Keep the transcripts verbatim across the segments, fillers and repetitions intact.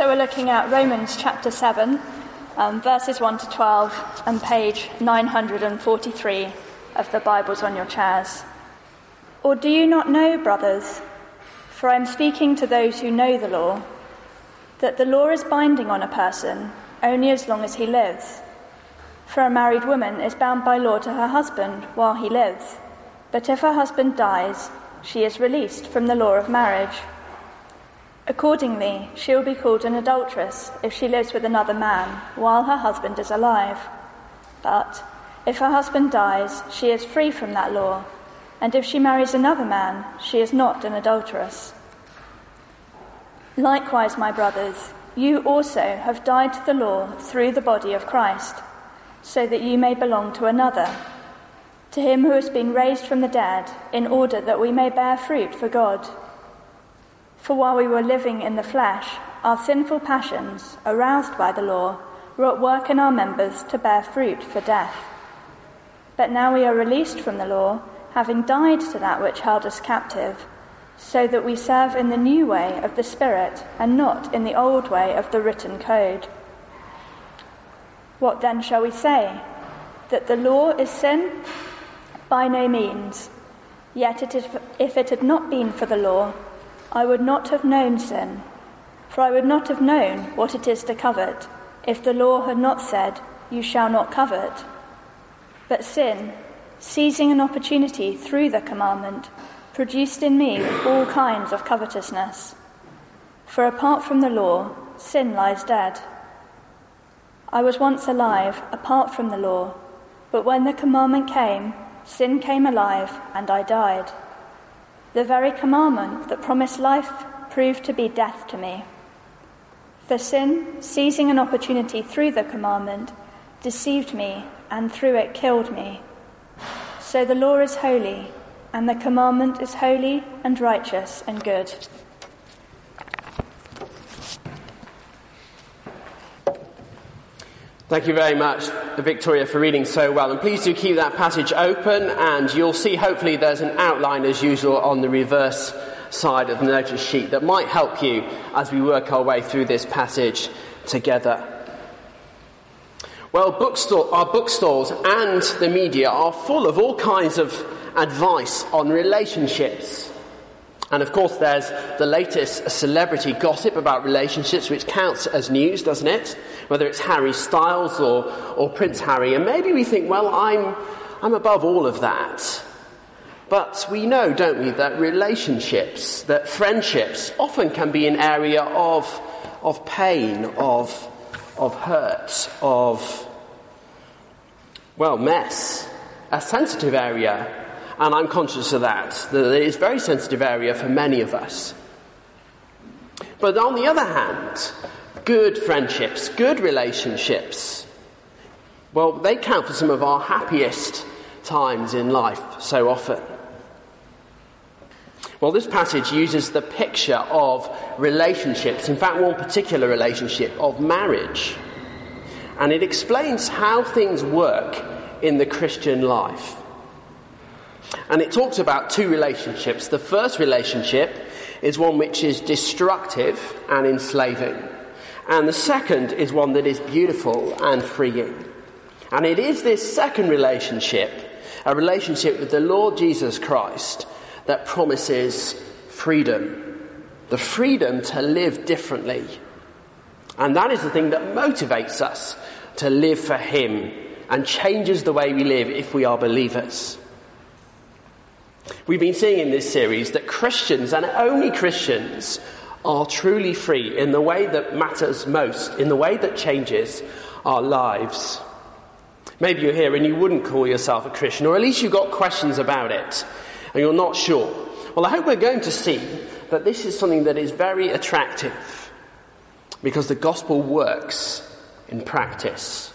So we're looking at Romans chapter seven, um, verses one to twelve, and page nine hundred forty-three of the Bibles on your chairs. Or do you not know, brothers, for I am speaking to those who know the law, that the law is binding on a person only as long as he lives? For a married woman is bound by law to her husband while he lives, but if her husband dies, she is released from the law of marriage. Accordingly, she will be called an adulteress if she lives with another man while her husband is alive. But if her husband dies, she is free from that law, and if she marries another man, she is not an adulteress. Likewise, my brothers, you also have died to the law through the body of Christ, so that you may belong to another, to him who has been raised from the dead, in order that we may bear fruit for God. For while we were living in the flesh, our sinful passions, aroused by the law, were at work in our members to bear fruit for death. But now we are released from the law, having died to that which held us captive, so that we serve in the new way of the Spirit and not in the old way of the written code. What then shall we say? That the law is sin? By no means. Yet it is, if it had not been for the law, I would not have known sin, for I would not have known what it is to covet, if the law had not said, you shall not covet. But sin, seizing an opportunity through the commandment, produced in me all kinds of covetousness. For apart from the law, sin lies dead. I was once alive apart from the law, but when the commandment came, sin came alive and I died. The very commandment that promised life proved to be death to me. For sin, seizing an opportunity through the commandment, deceived me and through it killed me. So the law is holy, and the commandment is holy and righteous and good. Thank you very much, Victoria, for reading so well. And please do keep that passage open, and you'll see hopefully there's an outline as usual on the reverse side of the notice sheet that might help you as we work our way through this passage together. Well, bookstore, our bookstores and the media are full of all kinds of advice on relationships. And of course there's the latest celebrity gossip about relationships, which counts as news, doesn't it? Whether it's Harry Styles or, or Prince Harry. And maybe we think, well, I'm, I'm above all of that. But we know, don't we, that relationships, that friendships often can be an area of, of pain, of, of hurt, of, well, mess, a sensitive area. And I'm conscious of that, that it is a very sensitive area for many of us. But on the other hand, good friendships, good relationships, well, they count for some of our happiest times in life so often. Well, this passage uses the picture of relationships, in fact, one particular relationship, of marriage. And it explains how things work in the Christian life. And it talks about two relationships. The first relationship is one which is destructive and enslaving. And the second is one that is beautiful and freeing. And it is this second relationship, a relationship with the Lord Jesus Christ, that promises freedom. The freedom to live differently. And that is the thing that motivates us to live for Him and changes the way we live if we are believers. We've been seeing in this series that Christians, and only Christians, are truly free in the way that matters most, in the way that changes our lives. Maybe you're here and you wouldn't call yourself a Christian, or at least you've got questions about it and you're not sure. Well, I hope we're going to see that this is something that is very attractive because the gospel works in practice.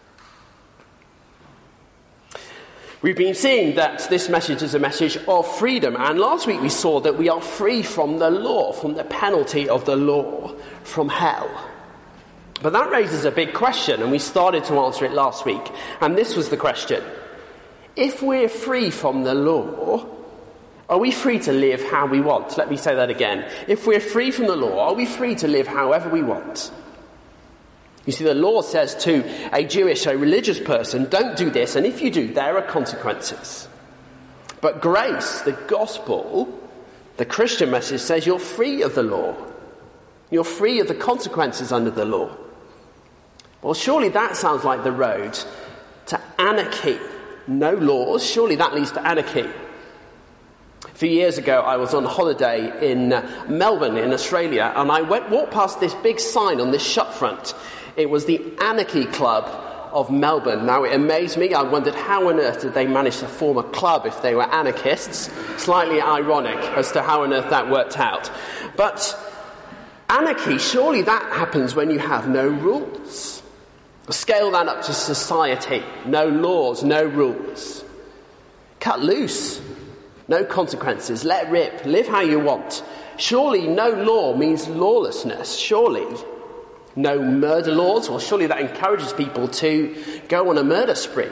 We've been seeing that this message is a message of freedom, and last week we saw that we are free from the law, from the penalty of the law, from hell. But that raises a big question, and we started to answer it last week, and this was the question. If we're free from the law, Are we free to live how we want? Let me say that again. If we're free from the law, are we free to live however we want? You see, the law says to a Jewish, a religious person, don't do this, and if you do, there are consequences. But grace, the gospel, the Christian message says you're free of the law. You're free of the consequences under the law. Well, surely that sounds like the road to anarchy. No laws, surely that leads to anarchy. A few years ago, I was on holiday in uh, Melbourne in Australia, and I went, walked past this big sign on this shut front. It was the Anarchy Club of Melbourne. Now, it amazed me. I wondered how on earth did they manage to form a club if they were anarchists. Slightly ironic as to how on earth that worked out. But anarchy, surely that happens when you have no rules. Scale that up to society. No laws, no rules. Cut loose. No consequences. Let rip. Live how you want. Surely no law means lawlessness. Surely no murder laws. Well, surely that encourages people to go on a murder spree.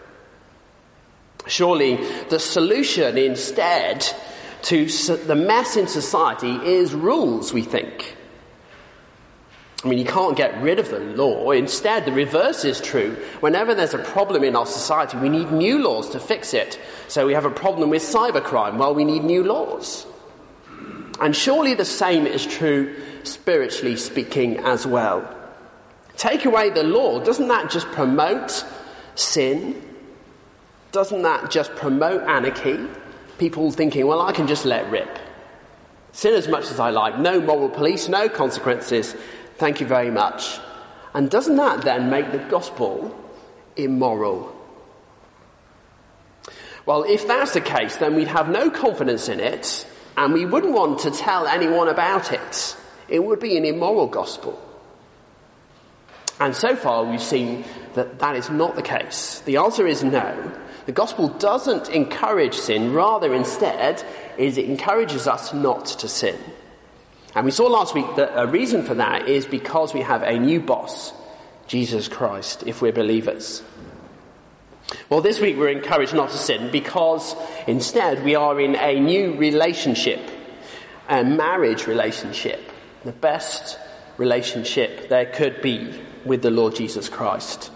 Surely the solution instead to the mess in society is rules, we think. I mean, you can't get rid of the law. Instead, the reverse is true. Whenever there's a problem in our society, we need new laws to fix it. So we have a problem with cybercrime. Well, we need new laws. And surely the same is true, spiritually speaking, as well. Take away the law. Doesn't that just promote sin? Doesn't that just promote anarchy? People thinking, well, I can just let rip. Sin as much as I like. No moral police, no consequences. Thank you very much. And doesn't that then make the gospel immoral? Well, if that's the case, then we'd have no confidence in it, and we wouldn't want to tell anyone about it. It would be an immoral gospel. And so far we've seen that that is not the case. The answer is no. The gospel doesn't encourage sin. Rather, instead, is it encourages us not to sin. And we saw last week that a reason for that is because we have a new boss, Jesus Christ, if we're believers. Well, this week we're encouraged not to sin because instead we are in a new relationship, a marriage relationship, the best relationship there could be with the Lord Jesus Christ.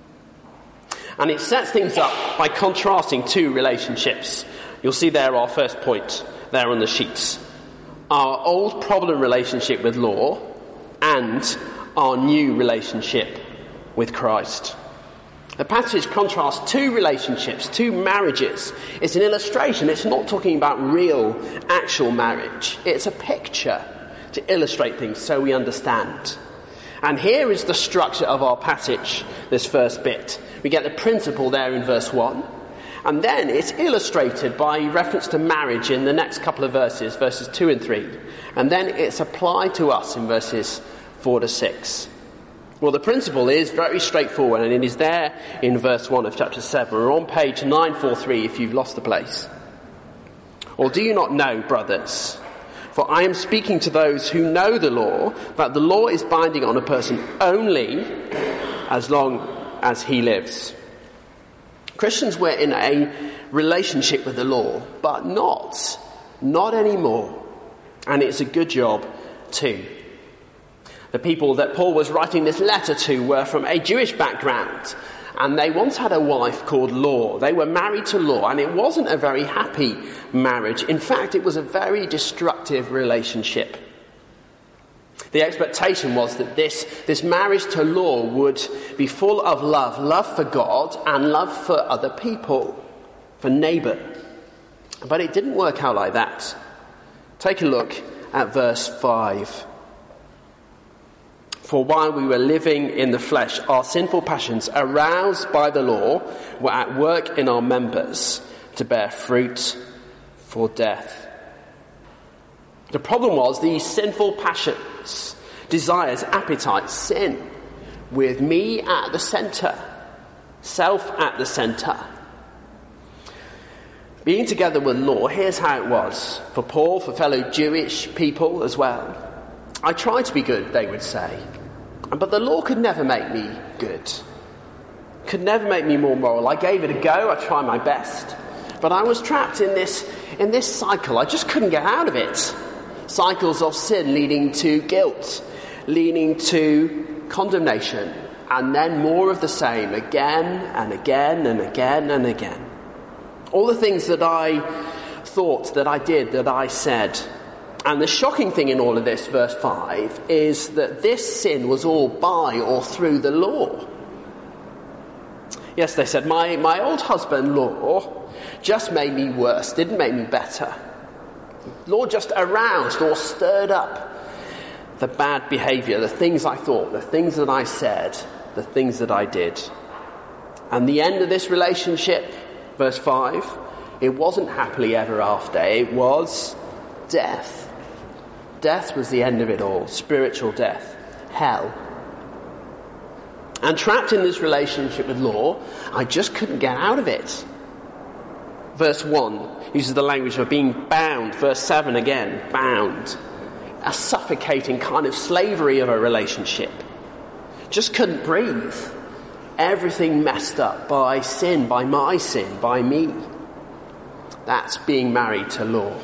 And it sets things up by contrasting two relationships. You'll see there our first point there on the sheets. Our old problem relationship with law and our new relationship with Christ. The passage contrasts two relationships, two marriages. It's an illustration. It's not talking about real, actual marriage. It's a picture to illustrate things so we understand. And here is the structure of our passage, this first bit. We get the principle there in verse one. And then it's illustrated by reference to marriage in the next couple of verses, verses two and three. And then it's applied to us in verses four to six. Well, the principle is very straightforward, and it is there in verse one of chapter seven. We're on page nine forty-three if you've lost the place. Or do you not know, brothers? For I am speaking to those who know the law, that the law is binding on a person only as long as he lives. Christians were in a relationship with the law, but not, not anymore. And it's a good job too. The people that Paul was writing this letter to were from a Jewish background, and they once had a wife called Law. They were married to Law, and it wasn't a very happy marriage. In fact, it was a very destructive relationship. The expectation was that this, this marriage to Law would be full of love, love for God and love for other people, for neighbour. But it didn't work out like that. Take a look at verse five. For while we were living in the flesh, our sinful passions, aroused by the law, were at work in our members to bear fruit for death. The problem was these sinful passions, desires, appetites, sin, with me at the centre, self at the centre. Being together with law, here's how it was for Paul, for fellow Jewish people as well. I tried to be good, they would say, but the law could never make me good, could never make me more moral. I gave it a go, I tried my best, But I was trapped in this, in this cycle. I just couldn't get out of it. Cycles of sin leading to guilt, leading to condemnation, and then more of the same again and again and again and again. All the things that I thought, that I did, that I said. And the shocking thing in all of this, verse five, is that this sin was all by or through the law. Yes, they said, my, my old husband, law, just made me worse, didn't make me better. Law just aroused or stirred up the bad behaviour, the things I thought, the things that I said, the things that I did. And the end of this relationship, verse five, it wasn't happily ever after, it was death. Death was the end of it all, spiritual death, hell. And trapped in this relationship with law, I just couldn't get out of it. Verse one uses the language of being bound. Verse seven again, bound. A suffocating kind of slavery of a relationship. Just couldn't breathe. Everything messed up by sin, by my sin, by me. That's being married to law.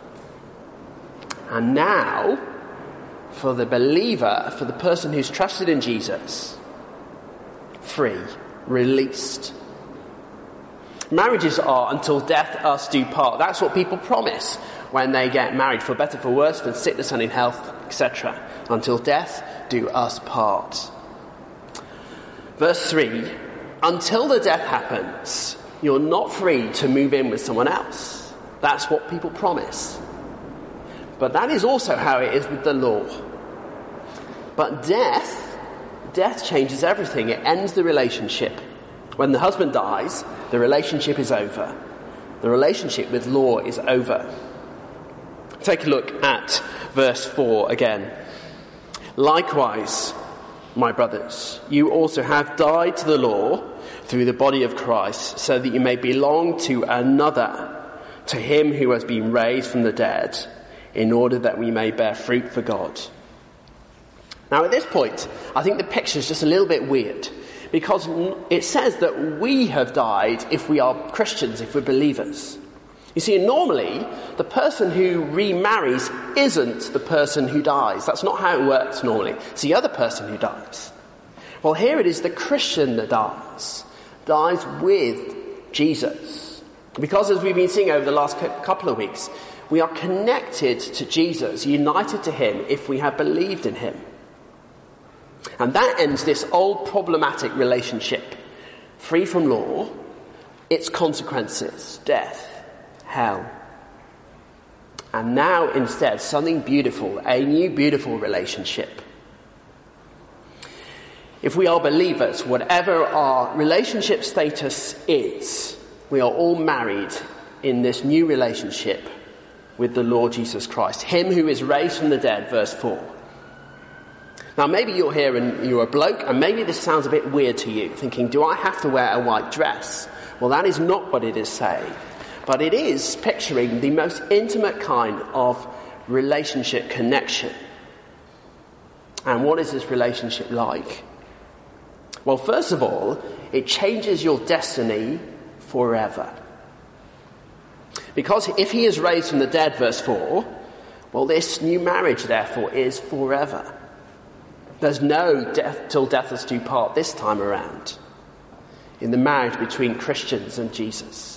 And now, for the believer, for the person who's trusted in Jesus, free, released. Marriages are until death us do part. That's what people promise when they get married, for better, for worse, for sickness and in health, et cetera. Until death do us part. Verse three, until the death happens, you're not free to move in with someone else. That's what people promise. But that is also how it is with the law. But death, death changes everything. It ends the relationship. When the husband dies, the relationship is over. The relationship with law is over. Take a look at verse four again. Likewise, my brothers, you also have died to the law through the body of Christ, so that you may belong to another, to him who has been raised from the dead, in order that we may bear fruit for God. Now at this point, I think the picture is just a little bit weird, because it says that we have died if we are Christians, if we're believers. You see, normally, the person who remarries isn't the person who dies. That's not how it works normally. It's the other person who dies. Well, here it is the Christian that dies, dies with Jesus. Because as we've been seeing over the last couple of weeks, we are connected to Jesus, united to him if we have believed in him. And that ends this old problematic relationship, free from law, its consequences, death, hell. And now instead, something beautiful, a new beautiful relationship. If we are believers, whatever our relationship status is, we are all married in this new relationship with the Lord Jesus Christ, him who is raised from the dead, verse four. Now maybe you're here and you're a bloke, and maybe this sounds a bit weird to you, thinking, do I have to wear a white dress? Well, that is not what it is saying, but it is picturing the most intimate kind of relationship connection. And what is this relationship like? Well, first of all, it changes your destiny forever. Because if he is raised from the dead, verse four, well, this new marriage, therefore, is forever. There's no death till death us do part this time around in the marriage between Christians and Jesus.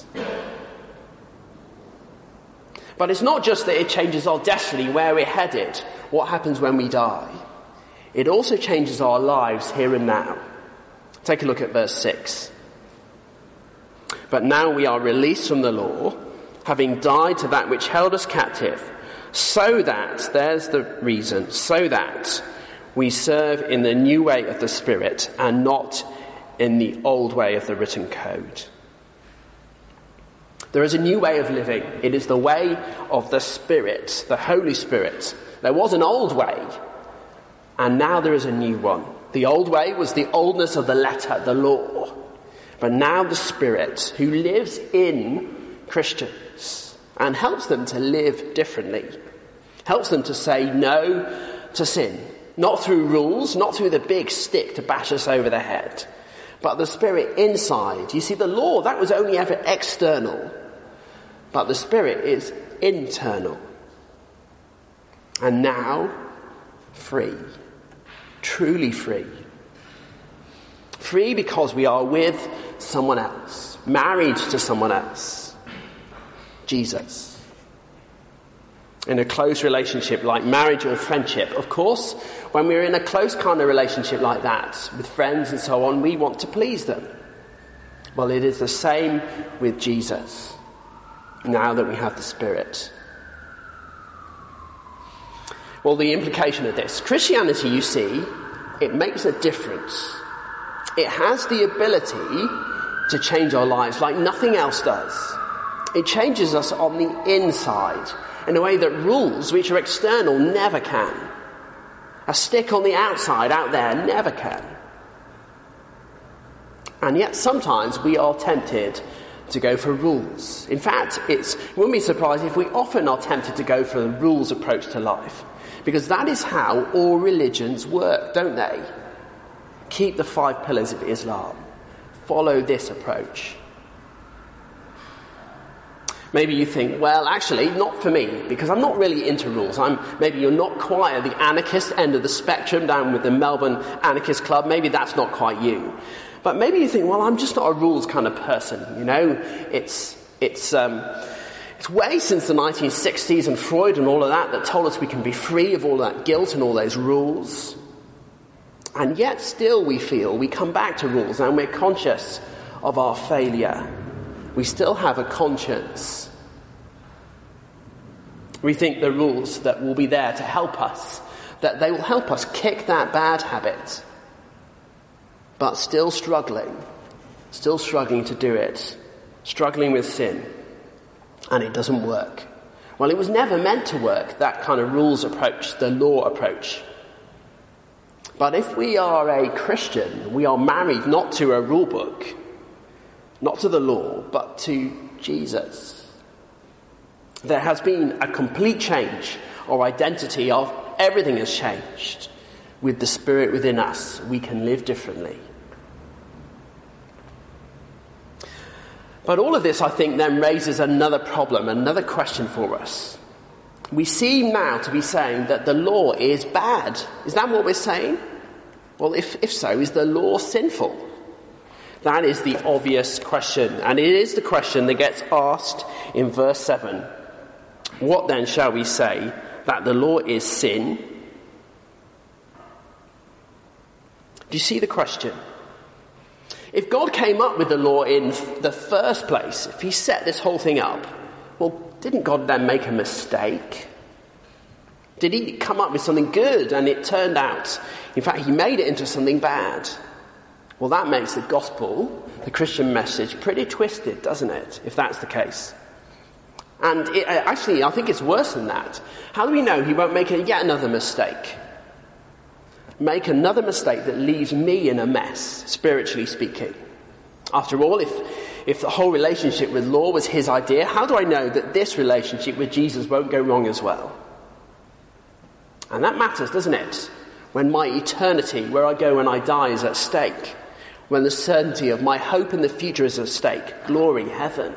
But it's not just that it changes our destiny, where we're headed, what happens when we die. It also changes our lives here and now. Take a look at verse six. But now we are released from the law, having died to that which held us captive, so that, there's the reason, so that we serve in the new way of the Spirit and not in the old way of the written code. There is a new way of living. It is the way of the Spirit, the Holy Spirit. There was an old way, and now there is a new one. The old way was the oldness of the letter, the law. But now the Spirit, who lives in Christians and helps them to live differently, helps them to say no to sin. Not through rules, not through the big stick to bash us over the head, but the Spirit inside. You see, the law, that was only ever external. but the Spirit is internal. And now, free. Truly free. Free because we are with someone else. Married to someone else. Jesus. In a close relationship like marriage or friendship, of course, when we're in a close kind of relationship like that, with friends and so on, we want to please them. Well, it is the same with Jesus, now that we have the Spirit. Well, the implication of this, Christianity, you see, it makes a difference. It has the ability to change our lives like nothing else does. It changes us on the inside in a way that rules, which are external, never can. A stick on the outside, out there, never can. And yet sometimes we are tempted to go for rules. In fact, it's, you wouldn't be surprised if we often are tempted to go for the rules approach to life. Because that is how all religions work, don't they? Keep the five pillars of Islam. Follow this approach. Maybe you think, well, actually, not for me, because I'm not really into rules. I'm maybe you're not quite at the anarchist end of the spectrum, down with the Melbourne Anarchist Club. Maybe that's not quite you. But maybe you think, well, I'm just not a rules kind of person. You know, it's it's um, it's way since the nineteen sixties and Freud and all of that that told us we can be free of all that guilt and all those rules. And yet, still, we feel we come back to rules, and we're conscious of our failure. We still have a conscience. We think the rules that will be there to help us, that they will help us kick that bad habit. But still struggling, still struggling to do it, struggling with sin. And it doesn't work. Well, it was never meant to work, that kind of rules approach, the law approach. But if we are a Christian, we are married not to a rule book, not to the law, but to Jesus. There has been a complete change. Our identity of everything has changed. With the Spirit within us, we can live differently. But all of this, I think, then raises another problem, another question for us. We seem now to be saying that the law is bad. Is that what we're saying? Well, if, if so, is the law sinful? That is the obvious question, and it is the question that gets asked in verse seven. What then shall we say? That the law is sin? Do you see the question? If God came up with the law in the first place, if he set this whole thing up, well, didn't God then make a mistake? Did he come up with something good and it turned out, in fact, he made it into something bad? Well, that makes the gospel, the Christian message, pretty twisted, doesn't it, if that's the case? And it, actually, I think it's worse than that. How do we know he won't make a, yet another mistake? Make another mistake that leaves me in a mess, spiritually speaking. After all, if, if the whole relationship with law was his idea, how do I know that this relationship with Jesus won't go wrong as well? And that matters, doesn't it? When my eternity, where I go when I die, is at stake. When the certainty of my hope in the future is at stake. Glory, heaven.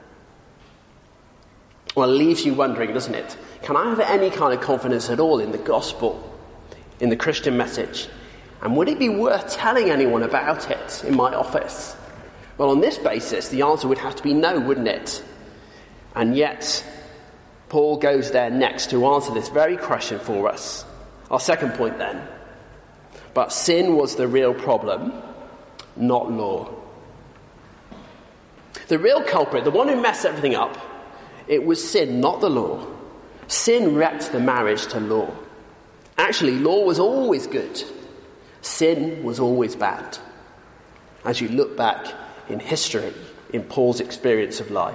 Well, it leaves you wondering, doesn't it? Can I have any kind of confidence at all in the gospel, in the Christian message? And would it be worth telling anyone about it in my office? Well, on this basis, the answer would have to be no, wouldn't it? And yet, Paul goes there next to answer this very question for us. Our second point then. But sin was the real problem, not law. The real culprit, the one who messed everything up, it was sin, not the law. Sin wrecked the marriage to law. Actually, law was always good. Sin was always bad. As you look back in history, in Paul's experience of life.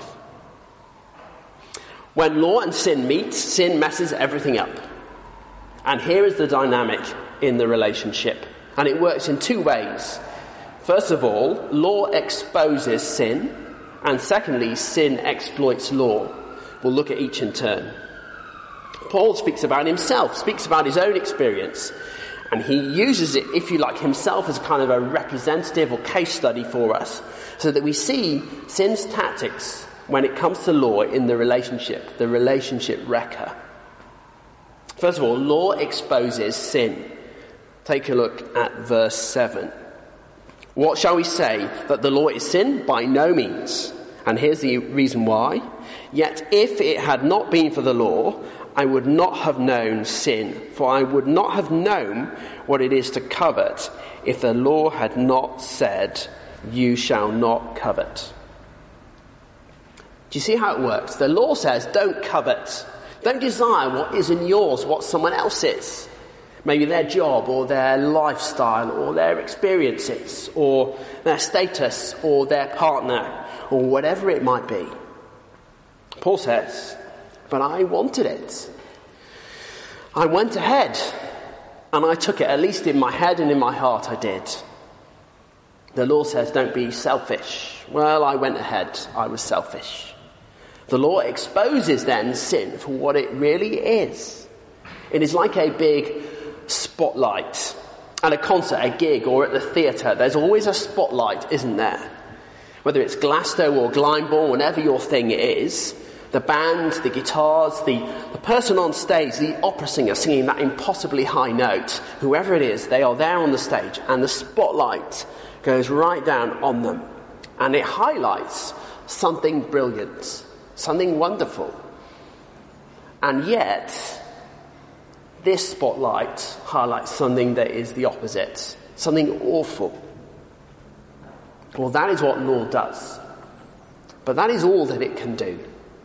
When law and sin meet, sin messes everything up. And here is the dynamic in the relationship. And it works in two ways. First of all, law exposes sin. And secondly, sin exploits law. We'll look at each in turn. Paul speaks about himself, speaks about his own experience. And he uses it, if you like, himself as kind of a representative or case study for us. So that we see sin's tactics when it comes to law in the relationship, the relationship wrecker. First of all, law exposes sin. Take a look at verse seven. What shall we say? That the law is sin? By no means. And here's the reason why. Yet if it had not been for the law, I would not have known sin, for I would not have known what it is to covet if the law had not said, you shall not covet. Do you see how it works? The law says, don't covet. Don't desire what isn't yours, what someone else's. Maybe their job or their lifestyle or their experiences or their status or their partner or whatever it might be. Paul says, but I wanted it. I went ahead and I took it, at least in my head and in my heart I did. The law says don't be selfish. Well, I went ahead. I was selfish. The law exposes then sin for what it really is. It is like a big spotlight. At a concert, a gig, or at the theatre, there's always a spotlight, isn't there? Whether it's Glasgow or Glyndebourne, whatever your thing is, the band, the guitars, the, the person on stage, the opera singer singing that impossibly high note, whoever it is, they are there on the stage, and the spotlight goes right down on them. And it highlights something brilliant, something wonderful. And yet, this spotlight highlights something that is the opposite, something awful. Well, that is what law does. But that is all that it can do.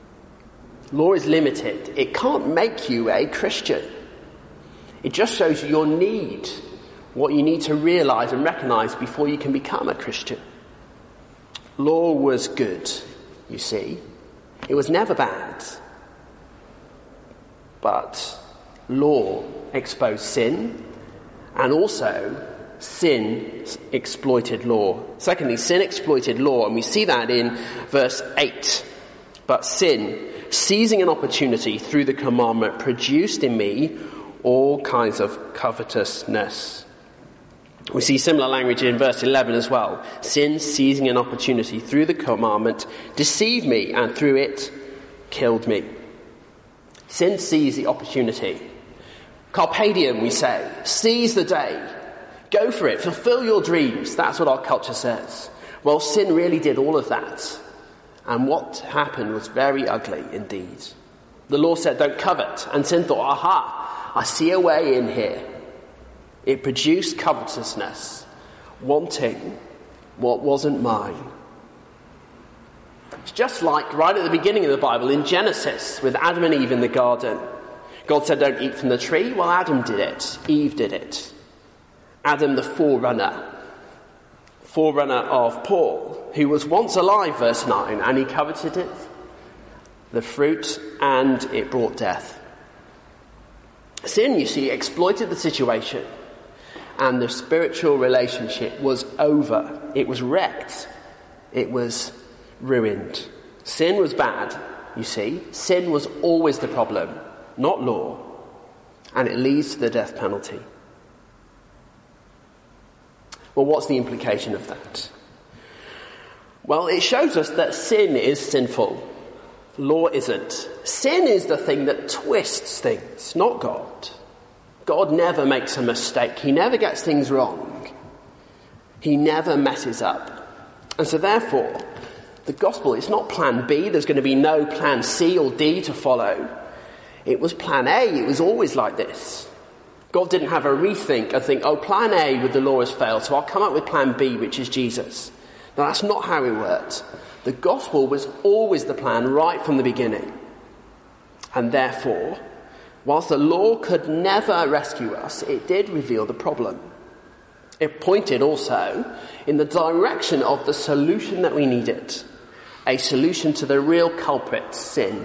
Law is limited. It can't make you a Christian. It just shows you your need, what you need to realize and recognize before you can become a Christian. Law was good, you see. It was never bad. But law exposed sin, and also sin exploited law. Secondly, sin exploited law, and we see that in verse eight. But sin, seizing an opportunity through the commandment, produced in me all kinds of covetousness. We see similar language in verse eleven as well. Sin, seizing an opportunity through the commandment, deceived me, and through it killed me. Sin seized the opportunity. Carpe diem, we say. Seize the day. Go for it. Fulfill your dreams. That's what our culture says. Well, sin really did all of that. And what happened was very ugly indeed. The law said, don't covet. And sin thought, aha, I see a way in here. It produced covetousness, wanting what wasn't mine. It's just like right at the beginning of the Bible in Genesis with Adam and Eve in the garden. God said, don't eat from the tree. Well, Adam did it. Eve did it. Adam, the forerunner. Forerunner of Paul, who was once alive, verse nine, and he coveted it, the fruit, and it brought death. Sin, you see, exploited the situation, and the spiritual relationship was over. It was wrecked. It was ruined. Sin was bad, you see. Sin was always the problem, not law, and it leads to the death penalty. Well, what's the implication of that? Well, it shows us that sin is sinful. Law isn't. Sin is the thing that twists things, not God. God never makes a mistake. He never gets things wrong. He never messes up. And so therefore, the gospel is not plan B. There's going to be no plan C or D to follow. It was plan A. It was always like this. God didn't have a rethink and think, oh, plan A with the law has failed, so I'll come up with plan B, which is Jesus. No, that's not how it worked. The gospel was always the plan right from the beginning. And therefore, whilst the law could never rescue us, it did reveal the problem. It pointed also in the direction of the solution that we needed. A solution to the real culprit, sin.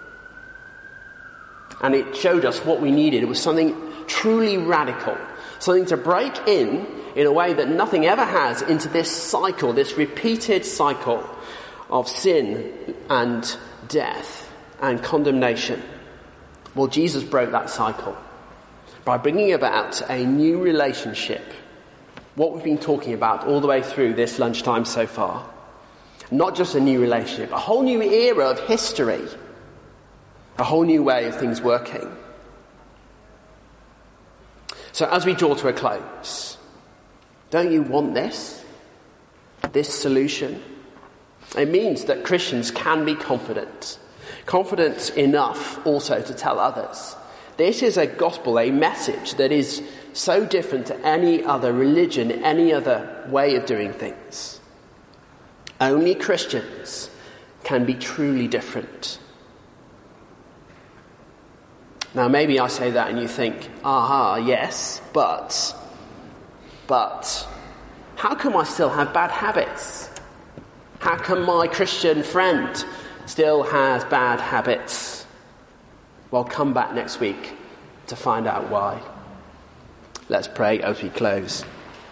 And it showed us what we needed. It was something truly radical, something to break in in a way that nothing ever has into this cycle, this repeated cycle of sin and death and condemnation. Well, Jesus broke that cycle by bringing about a new relationship, what we've been talking about all the way through this lunchtime so far. Not just a new relationship, a whole new era of history. A whole new way of things working. So as we draw to a close, don't you want this? This solution? It means that Christians can be confident. Confident enough also to tell others. This is a gospel, a message that is so different to any other religion, any other way of doing things. Only Christians can be truly different. Now maybe I say that and you think, aha, yes, but, but, how come I still have bad habits? How come my Christian friend still has bad habits? Well, come back next week to find out why. Let's pray as we close.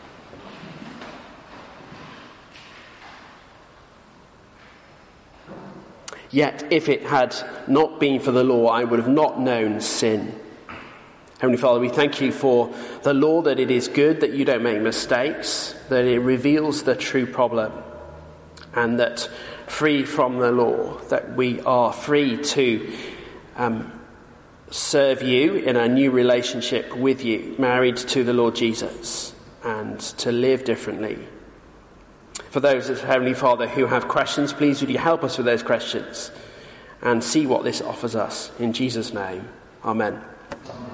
Yet, if it had not been for the law, I would have not known sin. Heavenly Father, we thank you for the law, that it is good, that you don't make mistakes, that it reveals the true problem, and that free from the law, that we are free to um, serve you in a new relationship with you, married to the Lord Jesus, and to live differently. For those, Heavenly Father, who have questions, please would you help us with those questions and see what this offers us. In Jesus' name, amen.